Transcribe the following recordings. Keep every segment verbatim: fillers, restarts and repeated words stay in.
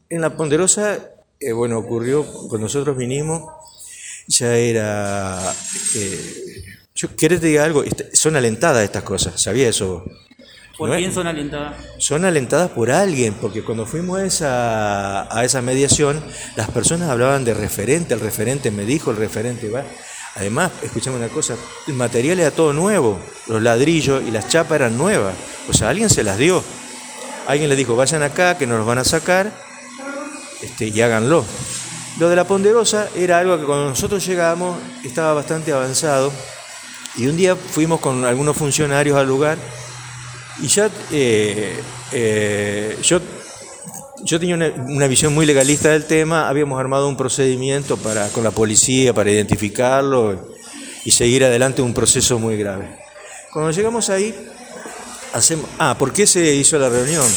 En La Ponderosa, eh, bueno, ocurrió cuando nosotros vinimos, ya era... Eh, yo, ¿querés te diga algo? Son alentadas estas cosas, ¿sabía eso? ¿Por ¿No quién es? son alentadas? Son alentadas por alguien, porque cuando fuimos a esa, a esa mediación, las personas hablaban de referente, el referente me dijo, el referente va. Además, escuchame una cosa, el material era todo nuevo, los ladrillos y las chapas eran nuevas, o sea, alguien se las dio. Alguien les dijo, vayan acá, que nos los van a sacar, este, y háganlo. Lo de La Ponderosa era algo que cuando nosotros llegábamos estaba bastante avanzado, y un día fuimos con algunos funcionarios al lugar, y ya eh, eh, yo, yo tenía una, una visión muy legalista del tema, habíamos armado un procedimiento para, con la policía para identificarlo y seguir adelante un proceso muy grave. Cuando llegamos ahí, hacemos... Ah, ¿por qué se hizo la reunión?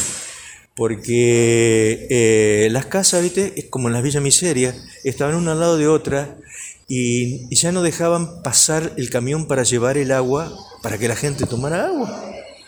Porque eh, las casas, ¿viste? Es como en las Villas Miseria, estaban una al lado de otra y, y ya no dejaban pasar el camión para llevar el agua, para que la gente tomara agua.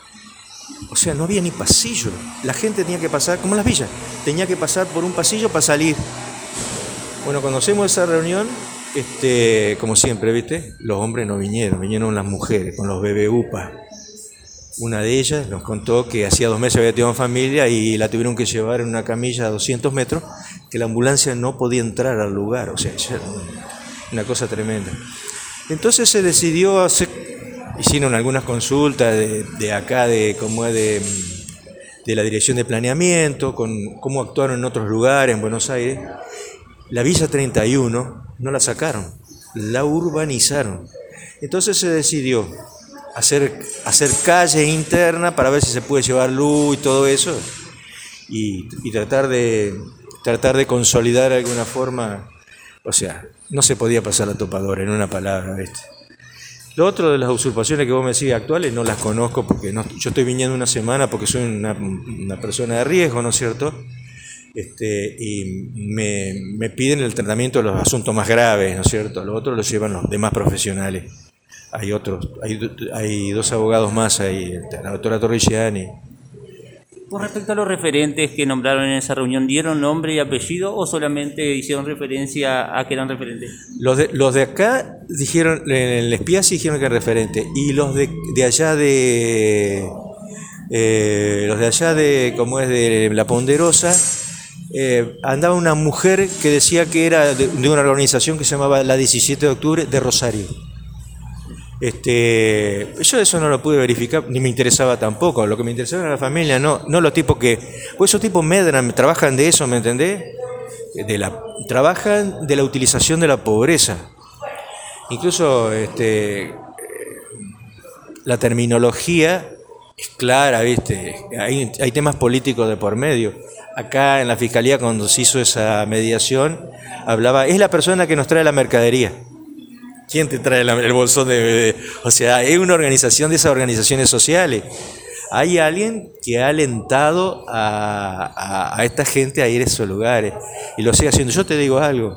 O sea, no había ni pasillo. La gente tenía que pasar, como en las villas, tenía que pasar por un pasillo para salir. Bueno, cuando hacemos esa reunión, este, como siempre, ¿viste? Los hombres no vinieron, vinieron las mujeres con los bebé upa. Una de ellas nos contó que hacía dos meses había tenido familia y la tuvieron que llevar en una camilla a doscientos metros, que la ambulancia no podía entrar al lugar. O sea, era una cosa tremenda. Entonces se decidió hacer... Hicieron algunas consultas de, de acá, de cómo es de, de la Dirección de Planeamiento, con cómo actuaron en otros lugares, en Buenos Aires. La Villa treinta y uno no la sacaron, la urbanizaron. Entonces se decidió hacer, hacer calle interna para ver si se puede llevar luz y todo eso, y, y tratar de, tratar de consolidar de alguna forma. O sea, no se podía pasar la topadora, en una palabra, ¿viste? Lo otro de las usurpaciones que vos me decís actuales no las conozco porque no, yo estoy viniendo una semana porque soy una, una persona de riesgo, ¿no es cierto? Este, y me, me piden el tratamiento de los asuntos más graves, ¿no es cierto? Lo otro lo llevan los demás profesionales. Hay otros, hay, hay dos abogados más ahí, la doctora Torrigiani. Con respecto a los referentes que nombraron en esa reunión, ¿dieron nombre y apellido o solamente hicieron referencia a que eran referentes? Los de, los de acá dijeron, en el espía sí dijeron que eran referentes, y los de, de allá de, eh, los de allá de, como es de La Ponderosa, eh, andaba una mujer que decía que era de, de una organización que se llamaba la diecisiete de octubre de Rosario. Este, yo eso no lo pude verificar, ni me interesaba tampoco. Lo que me interesaba era la familia, no, no los tipos que... Pues esos tipos medran, trabajan de eso, ¿me entendés? De la, trabajan de la utilización de la pobreza. Incluso este, la terminología es clara, ¿viste? Hay, hay temas políticos de por medio. Acá en la Fiscalía, cuando se hizo esa mediación, hablaba, es la persona que nos trae la mercadería. ¿Quién te trae la, el bolsón de bebé? O sea, es una organización de esas organizaciones sociales. Hay alguien que ha alentado a, a, a esta gente a ir a esos lugares y lo sigue haciendo. Yo te digo algo,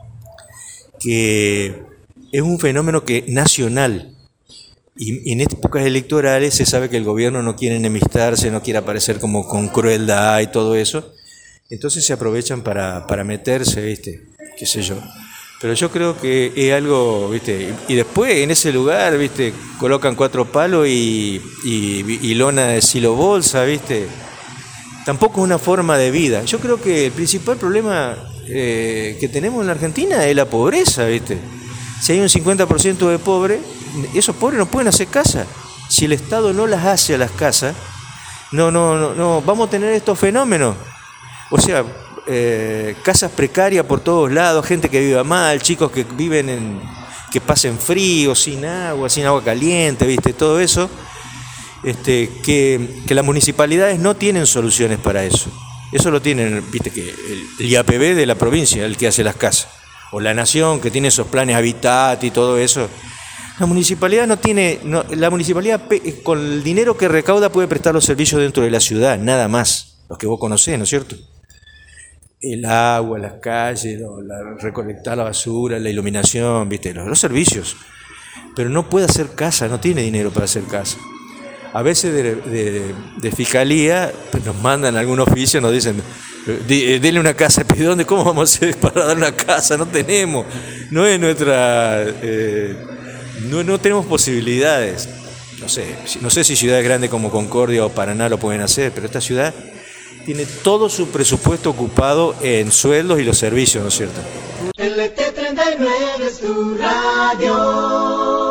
que es un fenómeno que nacional, y, y en épocas electorales se sabe que el gobierno no quiere enemistarse, no quiere aparecer como con crueldad y todo eso, entonces se aprovechan para, para meterse, ¿viste? Qué sé yo. Pero yo creo que es algo, ¿viste? Y después en ese lugar, ¿viste? Colocan cuatro palos y, y, y lona de silo bolsa, ¿viste? Tampoco es una forma de vida. Yo creo que el principal problema eh, que tenemos en la Argentina es la pobreza, ¿viste? Si hay un cincuenta por ciento de pobres, esos pobres no pueden hacer casa. Si el Estado no las hace a las casas, no, no, no, no, vamos a tener estos fenómenos. O sea... Eh, casas precarias por todos lados, gente que viva mal, chicos que viven en, que pasen frío, sin agua, sin agua caliente, ¿viste? Todo eso, este, que, que las municipalidades no tienen soluciones para eso. Eso lo tienen, ¿viste? Que el, el I A P B de la provincia, el que hace las casas, o la nación que tiene esos planes Habitat y todo eso. La municipalidad no tiene, no, la municipalidad con el dinero que recauda puede prestar los servicios dentro de la ciudad, nada más, los que vos conocés, ¿no es cierto? El agua, las calles, la, recolectar la basura, la iluminación, ¿viste? Los, los servicios. Pero no puede hacer casa, no tiene dinero para hacer casa. a veces de, de, de fiscalía nos mandan algún oficio, nos dicen, denle una casa. ¿De dónde? ¿Cómo vamos a hacer para dar una casa? No tenemos, no es nuestra, eh, no, no tenemos posibilidades. No sé, no sé si ciudades grandes como Concordia o Paraná lo pueden hacer, pero esta ciudad tiene todo su presupuesto ocupado en sueldos y los servicios, ¿no es cierto? L T treinta y nueve es tu radio.